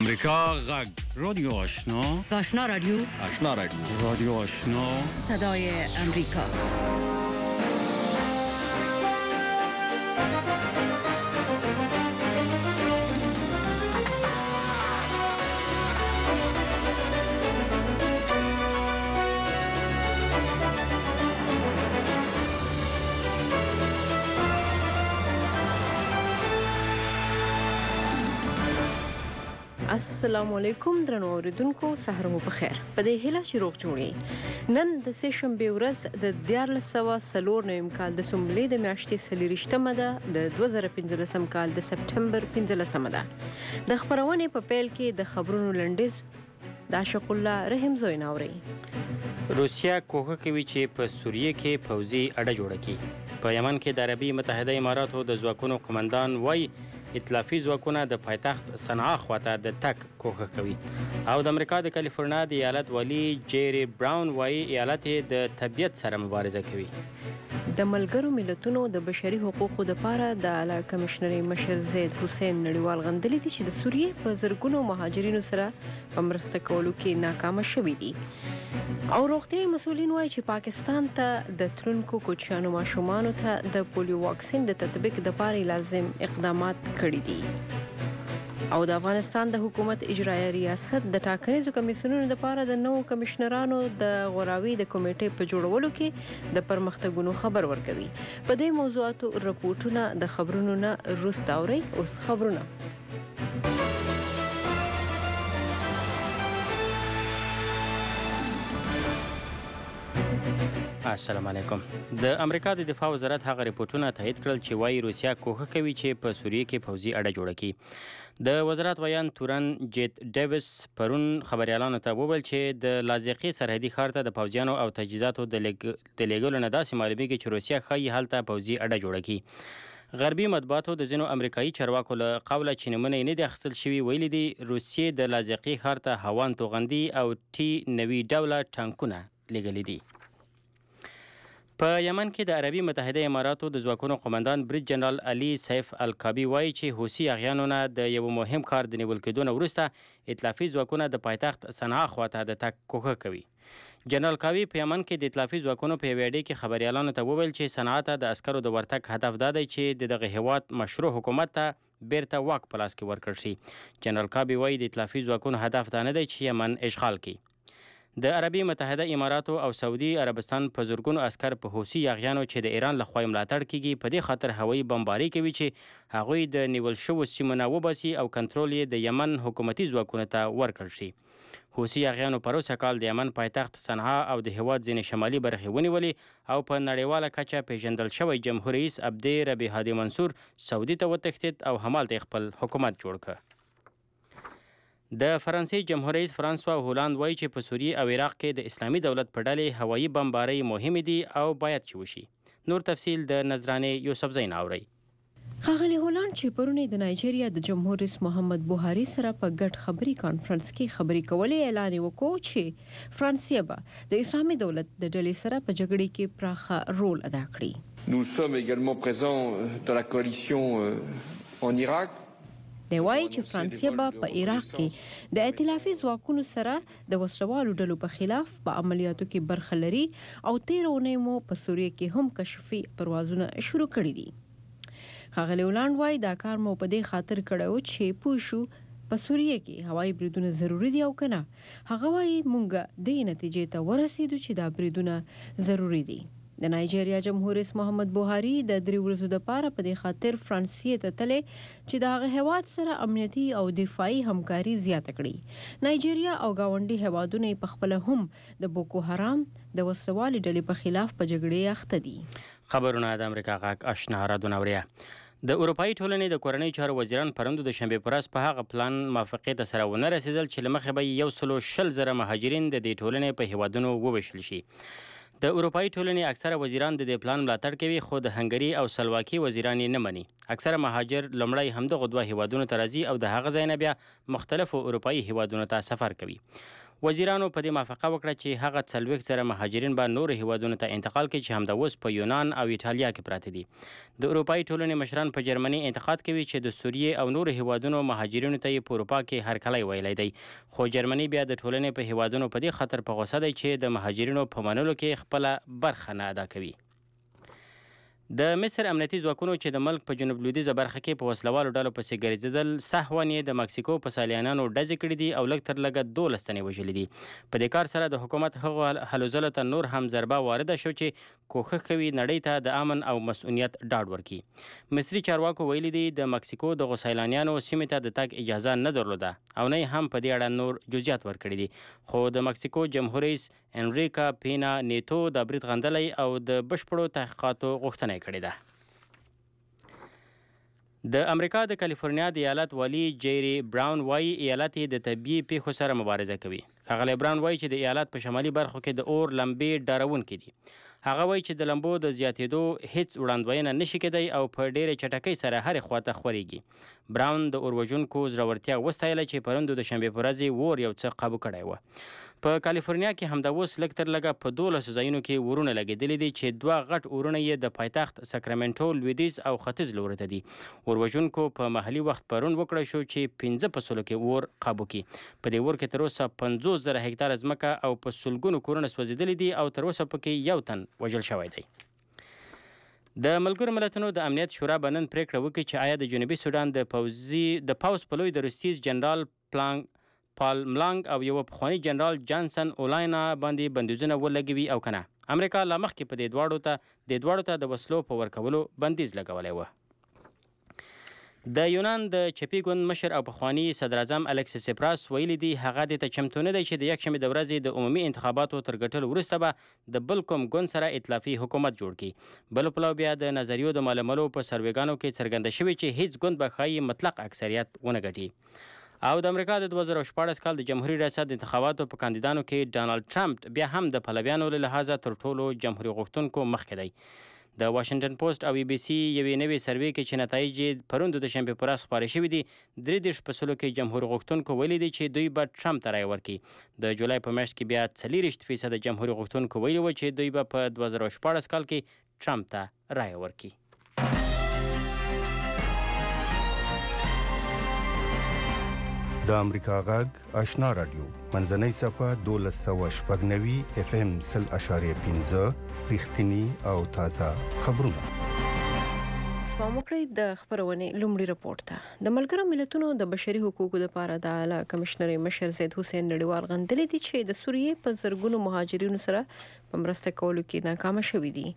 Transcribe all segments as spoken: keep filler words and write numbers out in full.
امریکا غږ رادیو آشنا آشنا رادیو آشنا رادیو رادیو آشنا صدای امریکا. السلام علیکم درنو اوریدونکو، سحر مو په خیر. په دې هیله چې روغ جوړی. نن د سه شنبې ورځ د دیارلس سوه څلور نویم کال د سنبلې د میاشتې څلېرویشتمه ده د دوه زره پنځلسم کال د سپټمبر پنځلسمه ده. د خپرونې په پیل کې د خبرونو لنډیز د عاشق الله رحیم زوی ناوري. روسیا کوښښ کوي چې په سوریه کې پوځي اډه جوړه کړي. په یمن کې د عربي متحده اماراتو د ځواکونو قمندان وایي ائتلافي ځواکونه د پایتخت صنعا خواته د تګ کوښښ کوي. او د امریکا د کالیفورنیا د ایالت والی جیری براون وایي ایالت د طبیعت سره مبارزه کوي. د ملګرو ملتونو د بشري حقوقو لپاره د اعلی کمشنري مشر زید حسین نړیوال غندلي دي چې د سوریې په زرګونو مهاجرینو سره په مرسته کولو کې ناکامه شوي دي. او روغتیايي مسؤلین وایي چې پاکستان ته د تلونکو کوچیانو ماشومانو ته د پولیو واکسین د تطبیق لپاره لازم اقدامات کړي دي. او د افغانستان د حکومت اجرایي ریاست د ټاکنیزو کمیسیونونو لپاره د نوو کمشنرانو د غوراوي د کمیټې په جوړولو کې د پرمختګونو خبر ورکوي. په دې موضوعاتو رپورټونه د خبرونو نه وروسته اورئ. اوس خبرونه. السلام علیکم. د امریکا د دفاع وزارت هغه ریپورټونه تایید کړل چې وايي روسیا کوښښ کوي چې په سوریه کې پوځي اډه جوړه کړي. د وزارت ویان تورن جیت ډیویس پرون خبريالانو ته وویل چې د لاذقي سرحدي ښار ته د پوځیانو او تجهیزاتو د لېږلو نه داسې معلومیږي چې روسیا ښایي هلته پوځي اډه جوړه کړي. غربي مطبوعاتو د ځینو امریکایي چارواکو له قوله چې نمونه یې نه دي اخیستل شوي ویلي دي روسیې د لاذقي ښار ته هوان توغندي او ټي نوي ډوله ټانکونه لېږلي دي. په یمن کې د عربي متحده اماراتو د ځواکونو قمندان بریج جنرال علي سیف الکابي وایي چې حوثي اغیانو نه د یو مهم کار د نیول کېدو نه وروسته ائتلافي ځواکونه د پایتخت صنعا خواته د تګ کوښښ کوي. جنرال کاوي په یمن کې د ائتلافي ځواکونو په یوې اډې کې خبريالانو ته وویل چې صنعا ته د عسکرو د ورتګ هدف دا دی چې د دغه هیواد مشروع حکومت ته بیرته واک په لاس کې ورکړل شي. جنرال کاوي وایي د ائتلافي ځواکونو هدف دا نه دی چې یمن اشغال کړي. د عربي متحده اماراتو او سعودي عربستان په زرګونو عسکر په حوثي یاغیانو چې د ایران لخوا ملاتړ کیږي په دې خاطر هوایي بمباري کوي چې هغوی د نیول شوو سیمو نه وباسي او کنټرول یې د یمن حکومتي ځواکونو ته ورکړل شي. حوثي یاغیانو پروسه کال د یمن پایتخت صنعا او د هیواد ځینې شمالي برخې ونیولې او په نړیواله کچه پیژندل شوی جمهور رئیس عبدي ربي هادي منصور سعودي ته وتښتېد او همالته خپل حکومت جوړ کړ. د فرانسې جمهور رئیس فرانسوا هولاند وایي چې په سوریه او عراق کې د اسلامي دولت په ډلې هوایي بمبارۍ مهمې دي او باید چې وشي. نور تفصیل د نظرانې یوسفزۍ اورئ. ښاغلي هولاند چې پرونی د نایجیریا د جمهور رئیس محمد بوهاري سره په ګډ خبري کانفرنس کې خبرې کولې اعلان وکړ چې فرانسې به د اسلامي دولت د ډلې سره په جګړې کې پراخه رول ادا کړي. Nous sommes également présents dans la coalition en Irak. دی وایي چې فرانسې به په عراق کې د ائتلافي ځواکونو سره د وسلوالو ډلو په خلاف په عملیاتو کې برخه لري او تېره اونۍ مو په سوریه کې هم کشفي پروازونه شروع کړي دي. ښاغلي هولاند وایي دا کار مو په دې خاطر کړی و چې پوه شو په سوریه کې هوایي بریدونه ضروري دي او که نه. هغه وایي موږ دې نتیجې ته ورسېدو چې دا بریدونه ضروري دي. د نایجیریا جمهور رئیس محمد بوهاري د درې ورځو دپاره په دې خاطر فرانسې ته تللی چې د هغه هیواد سره امنیتي او دفاعي همکاري زیاته کړي. نایجیریا او ګاونډي هیوادونه یې پخپله هم د بوکو حرام د وسلوالې ډلې په خلاف په جګړې اخته دي. خبرونه د امریکا غږ آشنا رادیو اورئ. د اروپایي ټولنې د کورنۍ چارو وزیران پرون د شنبې په ورځ په هغه پلان موافقې ته سره ونه رسېدل چې له مخې به یو سلو شل زره مهاجرین د دې ټولنې په هیوادونو وویشل شي. د اروپایي ټولنې اکثره وزیران د دې پلان ملاتړ کوي خو د هنګري او سلواکي وزیران یې نه مني. اکثره مهاجر لومړی همدغو دوه هیوادونو ته راځي او د هغه ځای نه بیا مختلفو اروپایي هیوادونو ته سفر کوي. وزیرانو په دې موافقه وکړه چې هغه څلوېښت زره مهاجرین به نورو هیوادونو ته انتقال کړي چې همدا اوس په یونان او ایټالیا کې پراته دي. د اروپایي ټولنې مشران په جرمني انتقاد کوي چې د سوریې او نورو هیوادونو مهاجرینو ته یې په اروپا کې هرکلی ویلی دی، خو جرمني بیا د ټولنې په هیوادونو په دې خطر په غوسه دی چې د مهاجرینو په منلو کې خپله برخه نه ادا کوي. د مصر امنیتي ځواکونو چې د ملک په جنوب لویدیځه برخه کې په وسلوالو ډلو پسې ګرځېدل سهوا یې د مکسیکو په سالیانانو ډزې کړي دي او لږ تر لږه دولس تنې وژلي دي. په دې کار سره د حکومت هغو هلو ځلو ته نور هم ضربه وارده شو چې کوښښ کوي نړۍ ته د امن او مسؤلیت ډاډ ورکړي. مصري چارواکو ویلي دي د مکسیکو دغو سیلانیانو سیمې ته د تګ اجازه نه درلوده او نه هم په دې اړه نور جزئیات ورکړي دي، خو د مکسیکو جمهور رئیس انریکا پینا نیتو د برید غندلی او د بشپړو تحقیقاتو غوښتنه یې کړې ده. د امریکا د کالیفورنیا د ایالت والی جیری براون وایي ایالت یې د طبیعي پیښو سره مبارزه کوي. ښاغلی براون وایي چې د ایالت په شمالي برخو کې د اور لمبې ډارونکې دي. هغه وایي چې د لمبو د زیاتېدو هیڅ وړاندوینه نشي کېدی او په ډېرې چټکۍ سره هرې خواته خورېږي. براون د اور وژونکو زړورتیا وستایله چې پرون د دوشنبې په ورځ اور یو څه قابو کړی و. په کالیفورنیا کې همدا اوس لږ تر لږه په دولسو ځایونو کې اورونه لګېدلي دي چې دوه غټ اورونه یې د پایتخت ساکرامنټو لویدیځ او ختیځ لوري ته دي. اور وژونکو په محلي وخت پرون وکړی شو چې پنځه په سلو کې اور قابو کړي. په دې اور کې تر اوسه پنځوس زره هکتاره ځمکه او په سلګونو کورونه سوځېدلي دي او تر اوسه پکې یو تن وژل شوی دی. د ملګرو ملتونو د امنیت شورا به نن پرېکړه وکړي چې آیا د جنوبي سودان د پوځي د پوځ په لوی درستیز جنرال پلانګ پال ملانګ او یو پخوانی جنرال جانسن اولاینا باندې بندیزونه ولګوي او کنه. امریکا لا مخکې په دې دواړو ته د دواړو ته د وسلو په ورکولو بندیز لګولی و. د یونان د چپي ګوند مشر او پخوانی صدر اعظم الکسیس سپراس ویلي دي هغه دې ته چمتو نه دی چې د یکشنبې د ورځې د عمومي انتخاباتو تر ګټلو وروسته به د بل کوم ګوند سره ائتلافي حکومت جوړ کړي. بل پلو بیا د نظریو د معلومولو په سروېګانو کې څرګنده شوي چې هیڅ ګوند به ښایي مطلق اکثریت ونه ګټي. او د امریکا د دوه زره شپاړس کال د جمهوري ریاست انتخاباتو په کاندیدانو کې ډانلډ ټرمپ بیا هم د پلویانو له لحاظه تر ټولو جمهوري غوښتونکو مخکې دی. د واشنګټن پوسټ او بي بي سي یوې نوې سروې کې چې نتایج یې پرون د دوشنبې په ورځ خپاره شوي دي درې دېرش په سلو کې جمهوري غوښتونکو ویلي دي چې دوی به ټرمپ ته رایه ورکړي. د جولای په میاشت کې بیا څلېرویشت فیصده جمهوري غوښتونکو ویلي وو چې دوی به په دوه زره شپاړس کال کې ټرمپ ته رایه ورکړي. د امریکا غږ آشنا رادیو منځنۍ صفحه دولس سوه شپږ نوي اف ام سل اشاریه پنځه رښتیني او تازه خبرونه. سپما وکړئ د خپرونې لومړي رپورټ ته. د ملګرو ملتونو د بشري حقوقو لپاره د اعلی کمشنر مشر زید حسین نړیوال غندلي دي چې د سوریې په زرګونو مهاجرینو سره په مرسته کولو کې ناکامه شوي دي.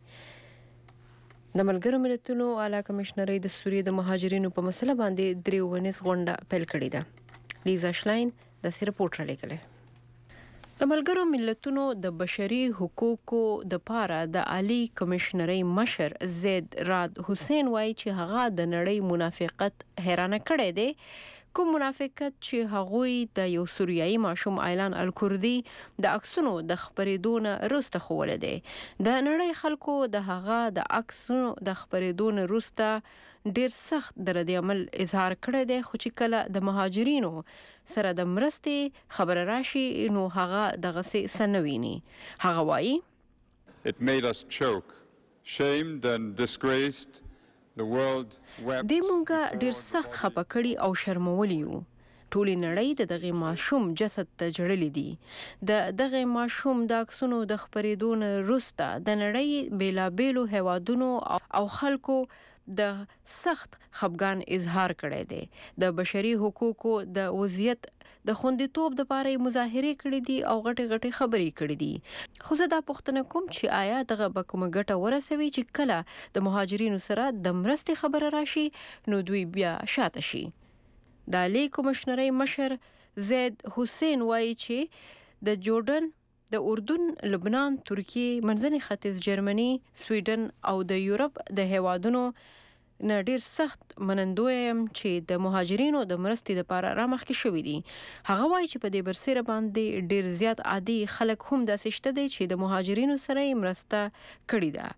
د ملګرو ملتونو اعلی کمشنر د سوریې د مهاجرینو په مسله باندې درې ونیز غونډه پیل کړې ده. لیزا شلاین د سی رپورټ را لګلې. د ملګرو ملتونو د بشري حقوقو د پاره د عالی کمشنري مشر زید راد حسین وایي چې هغه د نړۍ منافقت حیرانه کړی دی، کوم منافقت چې هغوی د یو سوریایي ماشوم ایلان الکردي د عکسونو د خبرېدو نه وروسته ښوولی دی. د نړۍ خلکو د هغه د عکسونو د خبرېدو نه وروسته ډیر سخت د رد عمل اظهار کړی دی، خو چې کله د مهاجرینو سره د مرستې خبره راشي نو هغه دغسې څه نه ویني. هغه وایي It made us choke, shamed and disgraced. The world wept. دې مونږه ډیر سخت خپه کړي او شرمولی یو. ټولې نړۍ د دغه ماشوم جسد ته جړلې دي. د دغه ماشوم د عکسونو د خبرېدو نه وروسته د نړۍ بیلابیلو هیوادونو او خلکو د سخت خفګان اظهار کړی دی. د بشري حقوقو د وضعیت د خوندیتوب لپاره مظاهرې کړې دي او غټې غټې خبرې کړې دي. خو زه دا پوښتنه کوم چې آیا دغه به کومه ګټه ورسوي چې کله د مهاجرینو سره د مرستې خبره راشي نو دوی بیا شاته شي. د عالی کمشنري مشر زید حسین وایي چې د جورډن، د اردن، لبنان، ترکیه، منځني ختیځ، جرمني، سویډن او د یورپ د هیوادونو نه ډیر سخت منندوی یم چې د مهاجرینو د مرستې لپاره رامخکې شوي دي. هغه وایي چې په دې برسېره باندې ډیر زیات عادي خلک هم داسې شته دي چې د مهاجرینو سره یې مرسته کړې ده.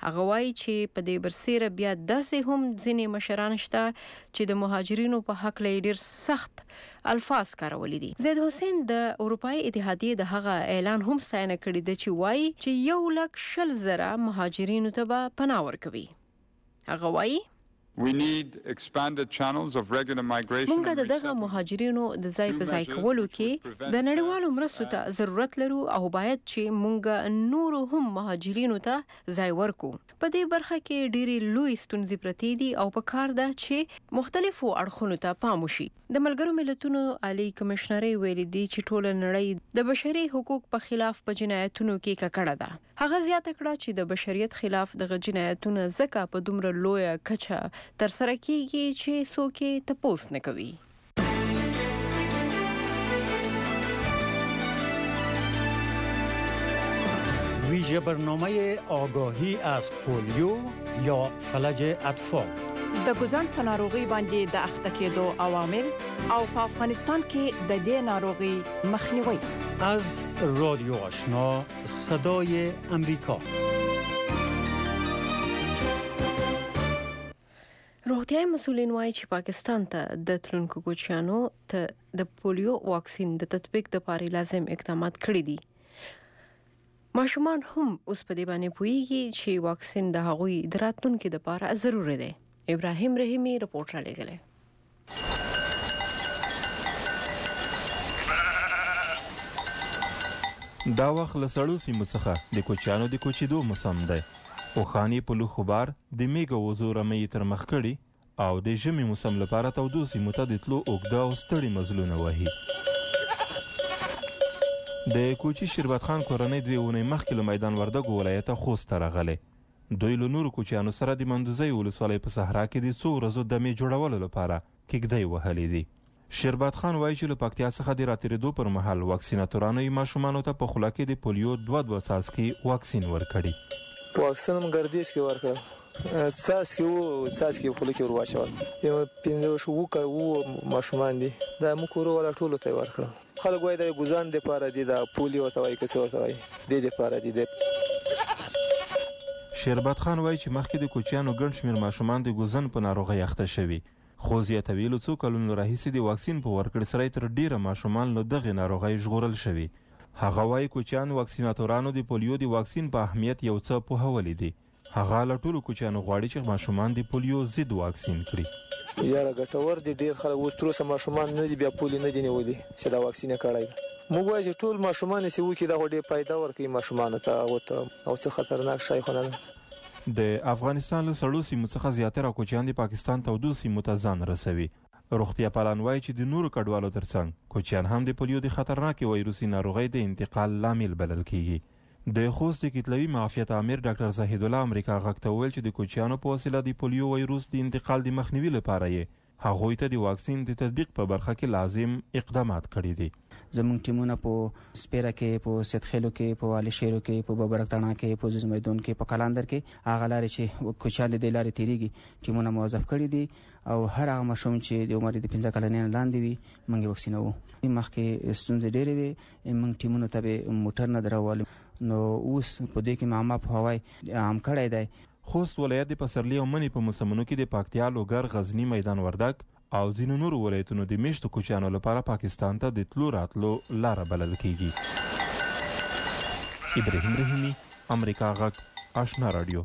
هغه وایي چې په دې برسیره بیا داسې هم ځینې مشران شته چې د مهاجرینو په حق لري ډیر سخت الفاظ کارولي دي. زید حسین د اروپאי اتحادیې د هغه اعلان هم ستاینه کړې ده چې وایي چې یو لک شل زره مهاجرینو ته به پناه ورکوي. هغه وایي We need expanded channels of regular migration. مونږ د دغه مهاجرینو د ځای په ځای کولو کې د نړیوالو مرستو ته ضرورت لرو او باید چې مونږ نورو هم مهاجرینو ته ځای ورکو. په دې برخه کې ډېری لوی ستونزې پرتې دي او په کار ده چې مختلفو اړخونو ته پام وشي. د ملګرو ملتونو عالی کمشنري ویلي دي چې ټول نړۍ د بشري حقوق په خلاف په جنایتونو کې ککړه ده. هغه زیاته کړه چې د بشریت خلاف دغه جنایتونه زکه په دومره لویه کچه تر سره کیږي چې څوک یې تپوس نه کوي. ویژه برنامه آگاهی از پولیو یا فلج اطفال د ګوزن په ناروغي باندې د اخته کېدو عوامل او په افغانستان کې د دې ناروغي مخنیوي. از رادیو آشنا صدای امریکا. روغتیايي مسؤلین وایي چې پاکستان ته د تلونکو کوچیانو ته د پولیو واکسین د تطبیق لپاره لازم اقدامات کړي دي. ماشومان هم اوس په دې باندې پوهیږي چې واکسین د هغوی د راتلونکي لپاره ضروري دی. ابراهیم رحیمی رپورټ را لېږلی. دا وخت له سړو سیمو څخه د کوچیانو د کوچېدو موسم دی. اوښانې په لوښو بار د میږو وزو رمې تر مخ کړي او د ژمي موسم لپاره تودو سیمو ته د تلو اوږده او ستړي مزلونه وهي. د کوچي شربت خان کورنۍ دوې اونۍ مخکې له میدان وردګو ولایته خوست ته راغلی. دوی له نورو کوچیانو سره د مندوزۍ ولسوالۍ په صحرا کې د څو ورځو دمې جوړولو لپاره کیږدۍ وهلې دي. شربت خان وایي چې له پکتیا څخه د راتېرېدو پر مهال واکسیناتورانو یې ماشومانو ته په خوله کې د پولیو دوه دوه څاڅکي واکسین ورکړي. واکسین هم ګردیز کې ورکړل، څاڅکي وو څاڅکي په خوله کې ور واچول. یو پنځه شو وو ماشومان دي دا موږ ورو ولا ټولو ته ورکړل. خلک وایي د ګوزان لپاره دي دا پولیو ته وایي که څه ورته وایي دې لپاره دي. شربت خان وایي چې مخکې د کوچیانو ګڼ شمېر ماشومان د ګوزن په ناروغۍ اخته شوي، خو زیاتوي له څو کلونو راهیسې د واکسین په ورکړې سره تر ډیره ماشومان له دغې ناروغۍ ژغورل شوي. هغه وایي کوچیان واکسیناتورانو د پولیو د واکسین په اهمیت یو څه پوهولي دي. هغه له ټولو کوچیانو غواړي چې ماشومان د پولیو ضد واکسین کړي. یاره ګټور دي ډیر خلک اوس تر اوسه ماشومان نه دي بیا پولیو نه دي نیولي چې دا واکسین یې کړی. موږ وایو چې ټول ماشومان یې وکړي دا ډېر فایده ورکوي ماشومانو ته او څه خطرناک شی خو نه ده. د افغانستان له سړو سیمو څخه زیاتره کوچیان د پاکستان تودو سیمو ته ځان رسوي. روغتیا پالان وایي چې د نورو کډوالو ترڅنګ کوچیان هم د پولیو د خطرناکې وایروسي ناروغۍ د انتقال لامل بلل کیږي. د خوست د کتلوي معافیت امیر ډاکټر زاهد الله امریکا غږ ته وویل چې د کوچیانو په وسیله د پولیو وایروس د انتقال د مخنیوي لپاره یې هغوی ته د واکسین د تطبیق په برخه کې لازم اقدامات کړي دي. زموږ ټیمونه په سپیره کې، په سیدخیلو کې، په والي شیرو کې، په ببرکتانا کې، په زوز میدان کې، په کلندر کې هغه لارې چې کوچیان د دې لارې تیریږي ټیمونه موظف کړي دي او هر هغه ماشوم چې د عمر د پنځه کلنۍ نه لاندې وي موږ یې واکسینوو. مخکې ستونزې ډېرې وې، موږ ټیمونو ته به موټر نه درولو، نو اوس په دې کې معما په هوای عام کړی دی. خوست ولایت د پسرلي او مني په موسمونو کې د پکتیا، لوګر، غزني، میدان وردګ او ځینو نورو ولایتونو د میشتو کوچیانو لپاره پاکستان ته د تلو راتلو لاره بلل کیږي. ابراهیم رحیمی، امریکا غږ، آشنا رادیو.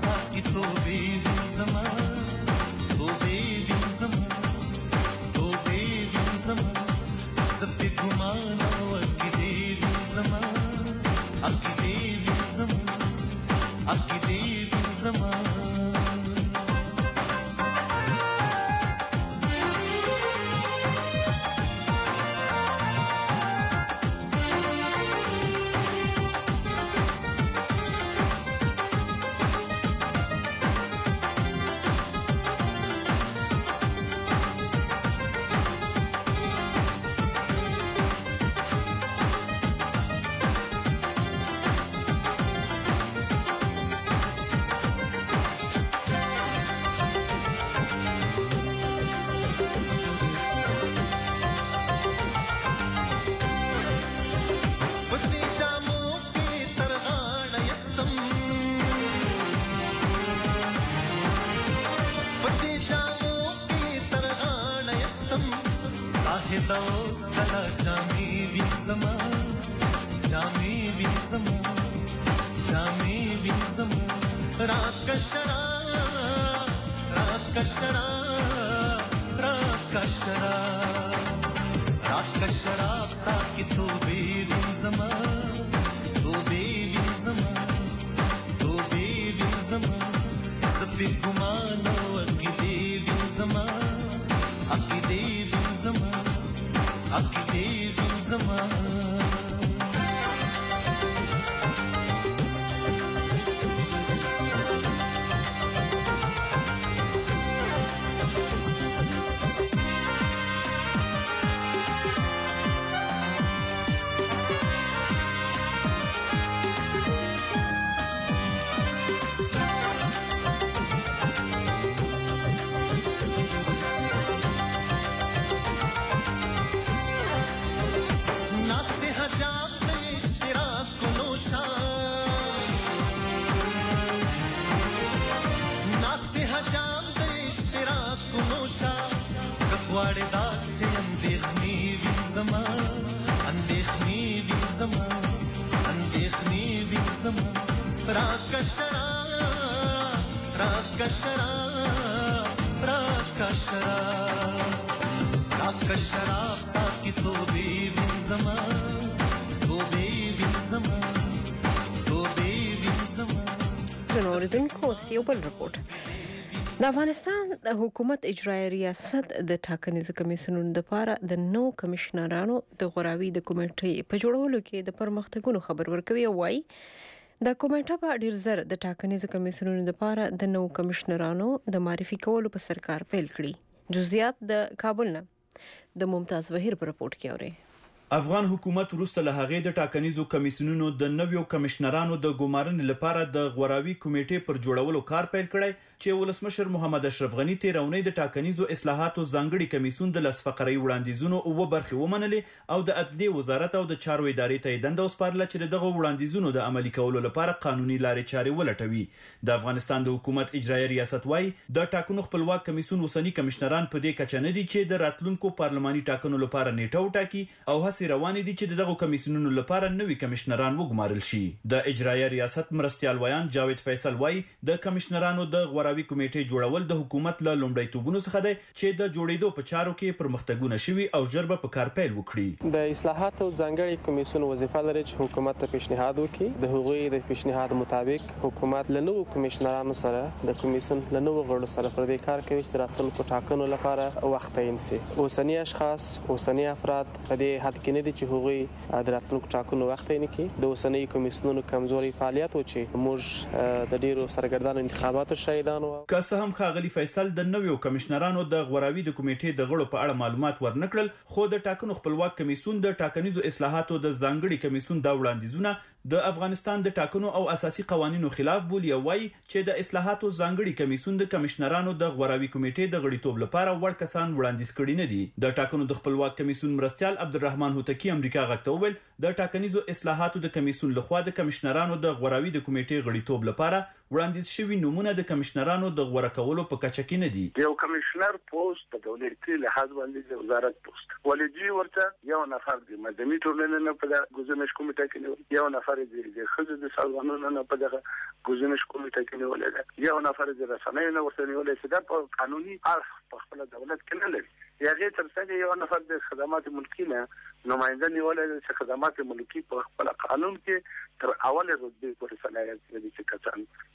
तो عقیدې وین زما یو بل رپورت د افغانستان د حکومت اجرایي ریاست د ټاکنیزو کمیسیونونو لپاره د نو کمشنرانو د غوراوي د کمیټې په جوړولو کې د پرمختګونو خبر ورکوي او وايي د کمیټه په ډیر زر د ټاکنیزو کمیسیونونو لپاره د نو کمشنرانو د معرفي کولو په سرکار پیل کړي. جزئیات د کابل نه د ممتاز وحیر په رپورت کې اوري. افغان حکومت وروسته له هغې د ټاکنیزو کمیسیونونو د نویو کمشنرانو د ګمارنې لپاره د غوراوي کمیټې پر جوړولو کار پیل کړی چې ولسمشر محمد اشرف غنی تیر اونۍ د ټاکنیزو اصلاحاتو ځانګړي کمیسیون د لس فقري وړاندیزونو او برخې ومنلې او د عدلي وزارت او د چارو ادارې ته دنده وسپارله چې دغه وړاندیزونو د عملي کولو لپاره قانوني لارې چارې ولټوي. د افغانستان د حکومت اجرایي ریاست وايي د ټاکنو خپلواک کمیسیون وسنی کمشنران په دې کچه نه دي چې د راتلونکو پارلماني ټاکنو لپاره نیټه وټاکي او هڅې روانې دي چې دغه کمیسیونونو لپاره نوي کمشنران وګمارل شي. د اجرایي ریاست مرستیال ویان جاوید فیصل وايي د کمشنرانو د غوراوي کمیټې جوړول د حکومت له لومړیتوبونو څخه دی چې د جوړېدو په چارو کې پرمختګونه شوي او ژر به په کار پیل وکړي. د اصلاحاتو ځانګړي کمیسیون وظیفه لري چې حکومت ته پیشنهاد وکړي. د هغوی د پیشنهاد مطابق حکومت له نوو کمیشنرانو سره د کمیسیون له نوو غړو سره پر دې کار کوي چې راتلونکو ټاکنو لپاره وخت تعین شي. اوسنی اشخاص اوسنی افراد په دې حد کې نه دي چې هغوی د راتلونکو ټاکنو وخت تعین کړي. د اوسنی کمیسیونونو کمزوري فعالیت و چې موږ د ډیرو سرګردانو انتخاباتو شاهدان وو. که څه هم ښاغلي فیصل د نویو کمشنرانو د غوراوي د کمیټې د غړو په اړه معلومات ورنکړل، خو د ټاکنو خپلواک کمیسیون د ټاکنیزو اصلاحاتو د ځانګړي کمیسیون د وړاندیزونه د افغانستان د ټاکنو او اساسي قوانینو خلاف بولي او وايي چې د اصلاحاتو ځانګړي کمیسیون د کمشنرانو د غوراوي کمیټې د غړیتوب لپاره وړ کسان وړاندیز کړي نه دي. د ټاکنو د خپلواک کمیسیون مرستیال عبدالرحمن هوتکی امریکا غږ ته وویل د ټاکنیزو اصلاحاتو د کمیسیون لخوا د کمشنرانو د غوراوي د کمیټې غړیتوب لپاره وړاندیز شوی نمونه د کمشنرانو د غوړه کولو په کچه کې نه دي. یو کمشنر پوسټ په دولتي لحاظ باندې د وزارت پوسټ ولدي ورته یو نفر د مدني ټولنې نه په ګزینش کمیټه کې نه، یو نفر د خځو د سازمانونو نه په دغه ګزینش کمیټه کې نه ولې، یو نفر د رسنیو نه ورته نیولې چې دا په قانوني اړخ په خپل دولت کې نه لري. یغه تر څنګه یو نفر د خدمات ملکی نه نماینده نیولې چې خدمات ملکی په خپل قانون کې تر اوله رتبه پورې صلاحیت لري چې کسان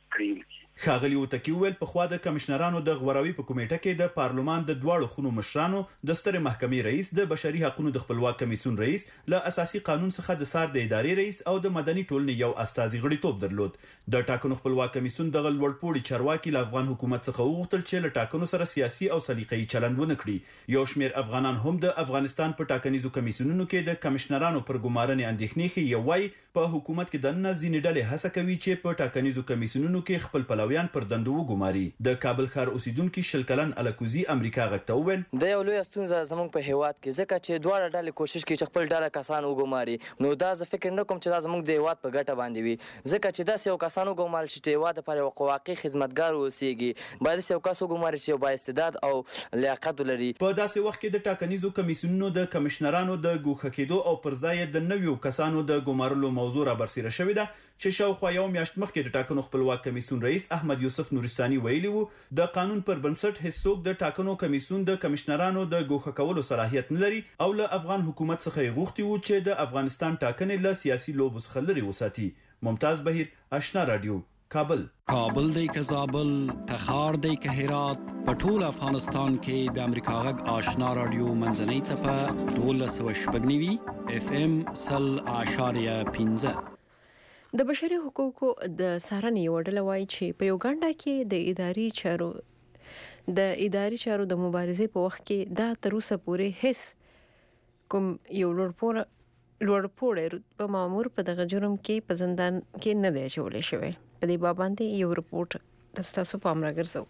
ښاغلي اوتکی وویل پخوا د کمشنرانو د غوراوي په کمیټه کې د پارلمان د دواړو خونو مشرانو، د سترې محکمې رئیس، د بشري حقوقو د خپلواک کمیسیون رئیس، له اساسي قانون څخه د سار د ادارې رئیس او د مدني ټولنې یو استازي غړیتوب درلود. د ټاکنو خپلواک کمیسیون دغه لوړپوړي چارواکي له افغان حکومت څخه وغوښتل چې له ټاکنو سره سیاسي او سلیقه‌ایي چلند ونه کړي. یو شمېر افغانان هم د افغانستان په ټاکنیزو کمیسیونونو کې د کمشنرانو پر ګمارنې اندېښنې ښیي. یو وايي په حکومت کې دننه ځینې ډلې هڅه کوي چې په ټاکنیزو کمیسیونونو کې خپل پلویان پر دندو وګماري. د کابل ښار اوسیدونکو شل کلن الکوزي امریکا غږ ته وویل د یو لوی ستونزه زموږ په هیواد کې ځکه چې دواړه ډلې کوشش کوي چې خپل ډله کسان وګماري. نو دا زه فکر نه کوم چې دا زموږ د هیواد په ګټه باندې وي، ځکه چې داسې یو کسان وګمارل شي چې هیواد لپاره یو واقعي خدمتګار اوسیږي. باید یو کس وګمارل شي چې با استعداد او لیاقت ولري. په داسې وخت کې د ټاکنیزو کمیسیونونو د کمشنرانو د ګوښه کېدو او پر ځای د نویو کسانو د ګمارلو موضوع را برسېره شوې ده چې شاوخوا یو میاشت مخکې د ټاکنو خپلواک کمیسیون رئیس احمد یوسف نورستاني ویلي وو د قانون پر بنسټ هیڅوک د ټاکنو کمیسیون د کمشنرانو د ګوښه کولو صلاحیت نه لري او له افغان حکومت څخه یې غوښتي وو چې د افغانستان ټاکنې له سیاسي لوبو څخه لرې وساتي. ممتاز بهیر، آشنا رادیو، کابل. کابل دی که زابل، تخار دی که هرات، په ټول افغانستان کې د امریکا غږ آشنا رادیو منځنۍ څپه دولس سوه شپږ نوي اف ام سل اعشاریه پنځه. د بشري حقوقو د څارنې یوه ډله وایي چې په یوګانډا کې د اداري چارو د اداري چارو د مبارزې په وخت کې دا تر اوسه پورې هیڅ کوم یو لوړپوړی لوړپوړی رتبه مامور په دغه جرم کې په زندان کې نه دی اچولی شوی. په دې باب باندې یو رپورټ د ستاسو پام راګرځو.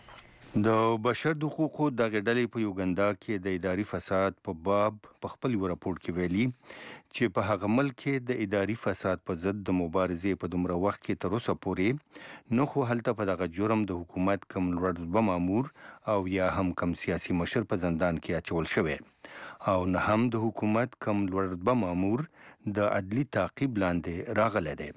د بشر د حقوقو دغه ډلې په یوګندا کې د اداري فساد په باب په خپل یو راپور کې ویلي چې په هغه ملک کې د اداري فساد په ضد د مبارزې په دومره وخت کې تر اوسه پورې نو خو هلته په دغه جرم د حکومت کم لوړ رتبه مامور او یا هم کم سیاسي مشر په زندان کې اچول شوی او نه هم د حکومت کم لوړ رتبه مامور د عدلي تعقیب لاندې راغلی دی.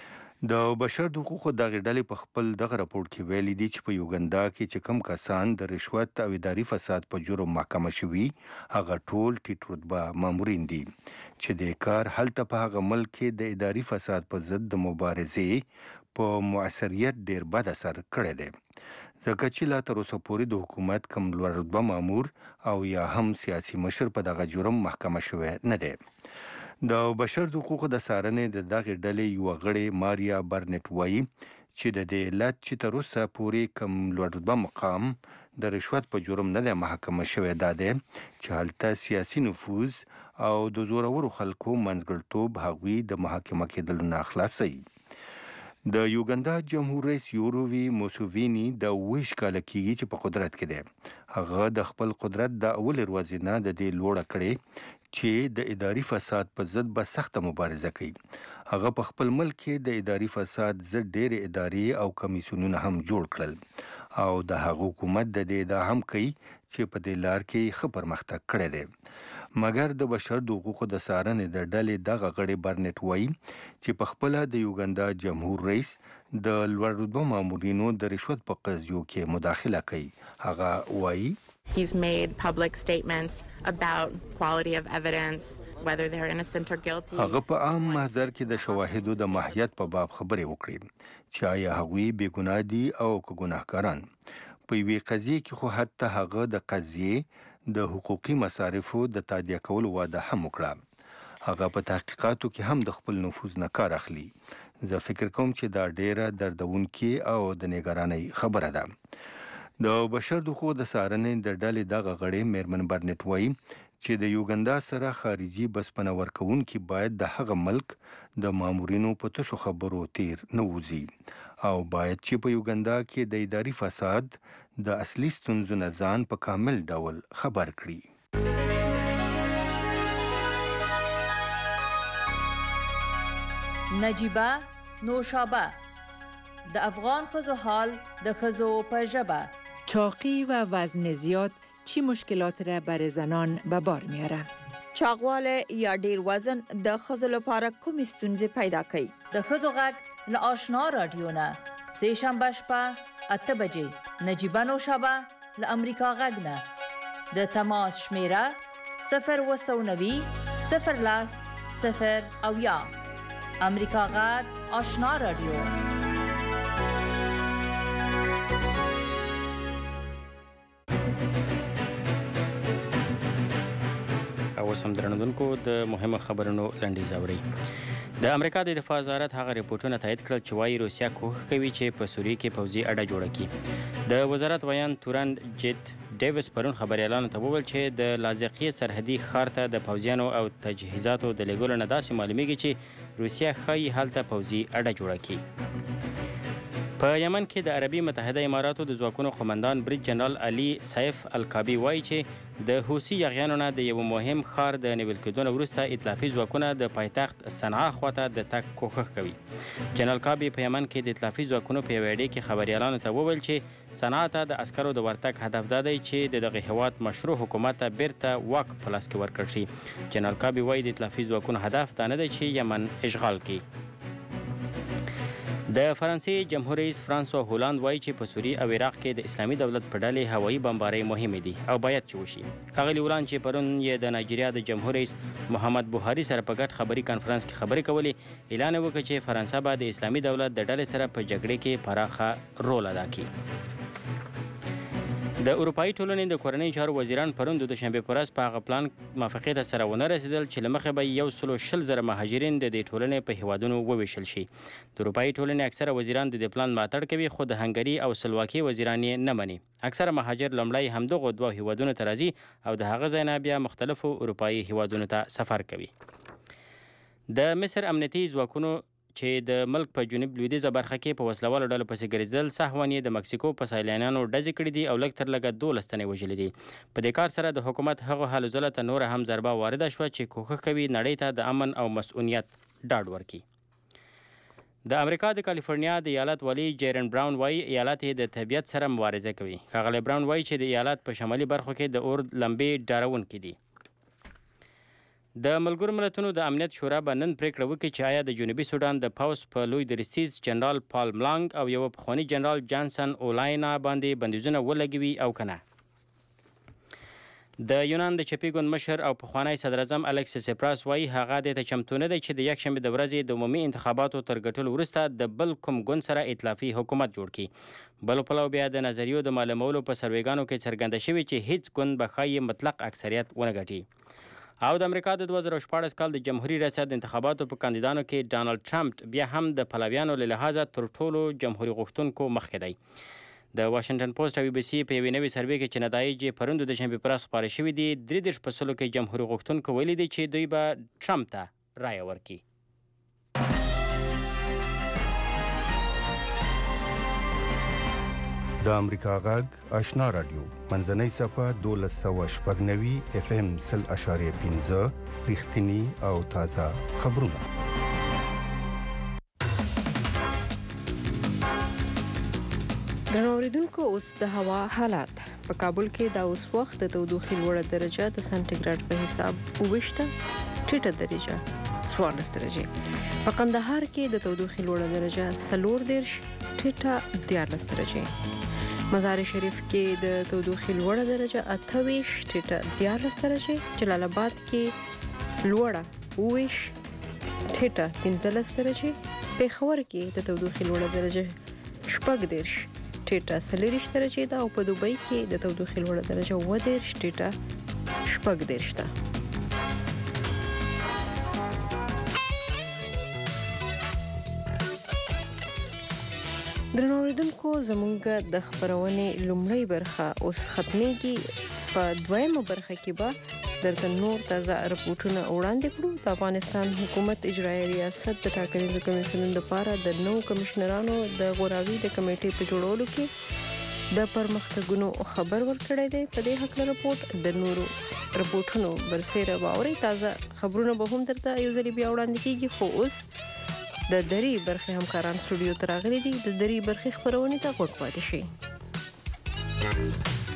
د بشر د حقوقو دغه ډلې په خپل دغه راپور کې ویلي دي چې په یوګندا کې چې کم کسان د رشوت او اداري فساد په جرم محکمه شوي هغه ټول ټیټ رتبه مامورین دي چې د کار هلته په هغه ملک کې د اداري فساد په ضد د مبارزې په مؤثریت ډیر بد اثر کړی دی، ځکه چې لا تر اوسه پورې د حکومت کم لوړ رتبه مامور او یا هم سیاسي مشر په دغه جرم محکمه شوی نه دی. د بشر د حقوقو د څارنې د دغه ډلې یو غړی ماریا برنټ وایي چې د دې علت چې تر اوسه پورې کم لوړ رتبه مقام د رشوت په جرم نه دی محکمه شوی دا دی چې هلته سیاسي نفوذ او د زورورو خلکو منځګړیتوب هغوی د محاکمه کېدلو نه خلاصوي. د یوګندا جمهور رئیس یورووي موسوویني د اوویشت کاله کېږي چې په قدرت کې دی. هغه د خپل قدرت د اولې ورځې نه د دې لوړه کړې چې د اداري فساد په ضد به سخته مبارزه کوي. هغه په خپل ملک کې د اداري فساد ضد ډېرې ادارې او کمیسیونونه هم جوړ کړل او د هغه حکومت د دې دا هم کوي چې په دې لار کې ښه پرمختګ کړی دی. مګر د بشر د حقوقو د څارنې د ډلې دغه غړی برنټ وایي چې په خپله د یوګندا جمهور رئیس د لوړ رتبه مامورینو د رشوت په قضیو کې مداخله کوي. هغه وایي He's made public statements about quality of evidence, whether they're innocent or guilty. هغه په عام محضر کې د شواهدو د ماهیت په باب خبرې وکړي چې آیا هغوی بې ګناه دي او که ګناهګاران. په یوې قضیې کې خو حتی هغه د قضیې د حقوقي مصارفو د تادیه کولو واده هم وکړه. هغه په تحقیقاتو کې هم د خپل نفوذ نه کار اخلي. زه فکر کوم چې دا ډیره دردونکې او د نګرانۍ خبره ده. د بشر د حقوقو د څارنې د ډلې دغه غړی میرمن برنټ وایي چې د یوګندا سره خارجي بسپنه ورکوونکي باید د هغه ملک د مامورینو په تشو خبرو تیر نه وځي او باید چې په یوګندا کې د اداري فساد د اصلي ستونزو نه ځان په کامل ډول خبر کړي. نجیبه نوشابه د افغان ښځو حال د ښځو په ژبه. چاقی و وزن زیاد چی مشکلات را بر زنان به بار میاره؟ چاقواله یا ډیر وزن د ښځو لپاره کومې ستونزې پیدا کوي؟ د ښځو غږ له آشنا رادیو نه سه شنبه شپه اته بجې نجیبه نوشابه له امریکا غږ نه د تماس شمیره صفر اوه نوي صفر لاس صفر اویا. امریکا غږ آشنا رادیو. اوس هم درنودونکو د مهمو خبرونو لنډیز اورئ. د امریکا د دفاع وزارت هغه ریپورټونه تایید کړل چې وایي روسیا کوښښ کوي چې په سوریه کې پوځي اډه جوړه کړي. د وزارت ویان تورن جیت ډیویس پرون خبریالانو ته وویل چې د لاذقیه سرحدي ښار ته د پوځیانو او تجهیزاتو د لیږلو نه داسې معلومیږي چې روسیا ښایي هلته پوځي اډه جوړه کړي. په یمن کې د عربي متحده اماراتو د ځواکونو قمندان بریج جنرال علي سیف الکابي وایي چې د حوثي یاغیانو نه د یو مهم ښار د نیول کېدو نه وروسته ائتلافي ځواکونه د پایتخت صنعا خواته د تګ کوښښ کوي. جنرال کابي په یمن کې د ائتلافي ځواکونو په یوې اډې کې خبریالانو ته وویل چې صنعا ته د عسکرو د ورتګ هدف دا دی چې د دغه هیواد مشروع حکومت ته بیرته واک په لاس کې ورکړل شي. جنرال کابي وایي د ائتلافي ځواکونو هدف دا نه دی چې یمن اشغال کړي. د فرانسې جمهور رئیس فرانسوا هولاند وایي چې په سوریه او عراق کې د اسلامي دولت په ډلې هوایي بمبارۍ مهمې دي او باید چې وشي. ښاغلي هولاند چې پرون یې د نایجیریا د جمهور رئیس محمد بوهاري سره په ګډ خبري کانفرنس کې خبرې کولې، اعلان وکړ چې فرانسه به د اسلامي دولت د ډلې سره په جګړې کې پراخه رول ادا کړي. د اروپایي ټولنې د کورنۍ چارو وزیران پرون د دوشنبې په ورځ په هغه پلان موافقې ته سره ونه رسېدل چې له مخې به یو سلو شل زره مهاجرین د دې ټولنې په هیوادونو وویشل شي. د اروپایي ټولنې اکثره وزیران د دې پلان ملاتړ کوي، خو د هنګري او سلواکي وزیران یې نه مني. اکثره مهاجر لومړی همدغو دوه هیوادونو ته راځي او د هغه ځای نه بیا مختلفو اروپایي هیوادونو ته سفر کوي. د مصر امنیتي ځواکونو چې د ملک په جنوب لویدیځه برخه کې په وسلوالو ډلو پسې ګرځېدل سهواً یې د مکسیکو په سیلانیانو ډزې کړي دي او لږ تر لږه دولس تنې وژلي دي. په دې کار سره د حکومت هغو هلو ځلو ته نوره هم ضربه وارده شوه چې کوښښ کوي نړۍ ته د امن او مسؤلیت ډاډ ورکړي. د امریکا د کالیفورنیا د ایالت والی جیرن براون وایي ایالت یې د طبیعت سره مبارزه کوي. ښاغلی براون وایي چې د ایالت په شمالي برخو کې د اور لمبې ډارونکې دي. د ملګرو ملتونو د امنیت شورا به نن پریکړه وکړي چې آیا د جنوبي سودان د پوځ په لوی درستیز جنرال پال ملانګ او یو پخواني جنرال جانسن اولاینا باندې بندیزونه ولګوي او که نه. د یونان د چپي ګوند مشر او پخوانی صدراعظم الکسیس سپراس وایي هغه دې ته چمتو نه دی چې د یکشنبې د ورځې د عمومي انتخاباتو تر ګټلو وروسته د بل کوم ګوند سره ائتلافي حکومت جوړ کړي. بل پلو بیا د نظریو د معلومولو په سروېګانو کې څرګنده شوي چې هیڅ ګوند به ښایي مطلق اکثریت ونه ګټي. او د امریکا د دوه زره شپاړس کال د جمهوري ریاست انتخاباتو په کاندیدانو کې ډانلډ ټرمپ بیا هم د پلویانو له لحاظه تر ټولو جمهوري غوښتونکو مخکې دی. د واشنګټن پوسټ او بي بي سي په یوې نوې سروې کې چې نتایج یې پرون د دوشنبې په ورځ خپاره شوي دي، درې دېرش په سلو کې جمهوري غوښتونکو ویلي دي چې دوی به ټرمپ ته رایه ورکړي. د امریکا غږ آشنا رادیو منځنۍ صفه دولس سوه شپږ نوي اف ام سل اشاریه پنځه رښتیني او تازه خبرونه. درنو اوریدونکو، اوس د هوا حالات. په کابل کې دا اوس وخت د تودوخې لوړه درجه د سانتیګراډ په حساب اوویشته، ټیټه درجه څوارلس درجې. په قندهار کې د تودوخې لوړه درجه څلور دېرش، ټیټه دیارلس درجې. مزار شریف کې د تودوخې لوړه درجه اته ویشت، ټیټه دیارلس درجې. جلال آباد کې لوړه اوویش، ټیټه پنځلس درجې. پېښور کې د تودوخې لوړه درجه شپږ دېرش، ټیټه څلېرویشت درجې ده. او په دوبۍ کې د تودوخې لوړه درجه اووه دېرش، ټیټه شپږ دېرش ده. درنو اوریدونکو، زموږ د خبرونې لومړۍ برخه اوس ختمېږي. په دویمه برخه کې به درته نور تازه رپورټونه وړاندې کړو. د افغانستان حکومت اجرایي ریاست د ټاکنیزو کمیسیونونو لپاره د نوو کمشنرانو د غوراوي د کمیټې په جوړولو کې د پرمختګونو خبر ورکړی دی. په دې هکله رپورټ د نورو رپورټونو برسېره واورئ. تازه خبرونه به هم درته یو ځلې بیا وړاندې کېږي، خو اوس د درې برخې همکاران سټوډیو ته راغلي دي. د درې برخې خبرونې ته غوږ پاتې شئ.